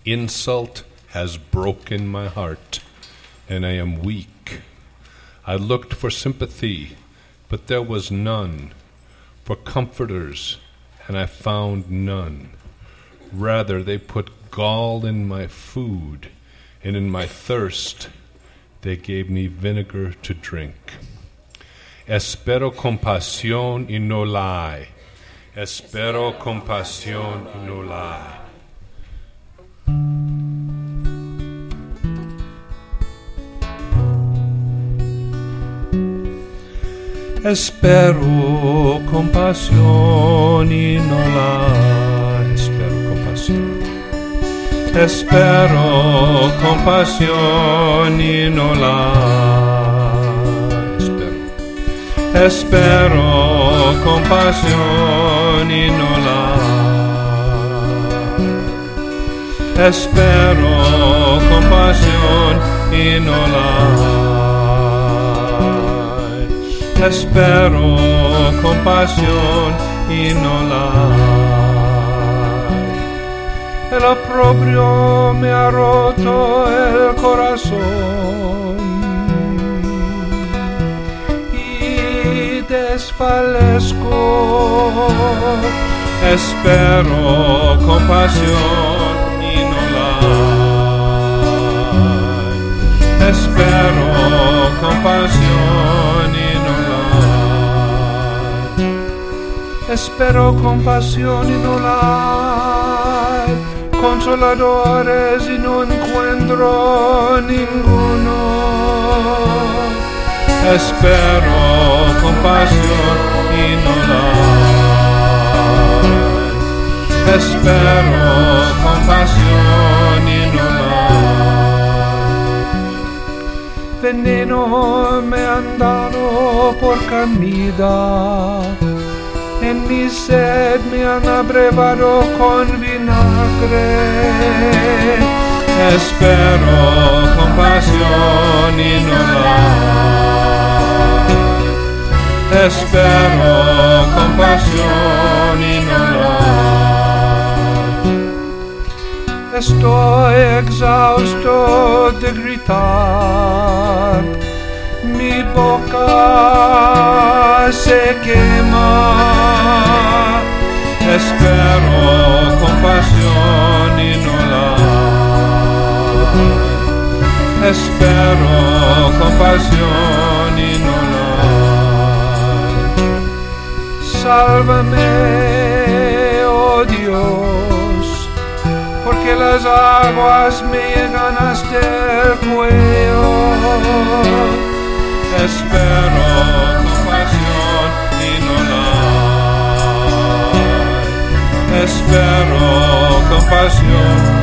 Insult has broken my heart, and I am weak. I looked for sympathy, but there was none, for comforters, and I found none. Rather, they put gall in my food, and in my thirst they gave me vinegar to drink. Espero compasión y no la hay. Espero compasión y no la hay. Espero compasión y no la hay. Espero compasión. Espero compasión y no la hay. Espero compasión y no la hay. Espero compasión y no la hay. Espero compasión y no la hay. El oprobio me ha roto el corazón y desfalezco. Espero compasión y no la hay. Espero compasión y no la hay. Espero compasión y no la hay. Consoladores y no encuentro ninguno. Espero compasión y no la hay. Espero compasión y no la hay. Veneno me han dado por comida, en mi sed me han abrevado con vinagre. Espero compasión y no la hay. Espero compasión y no la hay. Estoy exhausto de gritar, mi boca se quema. Espero compasión y no la hay. Espero compasión y no la hay. Sálvame, oh Dios, porque las aguas me llegan hasta el cuello. Espero compasión y no la hay. Espero compasión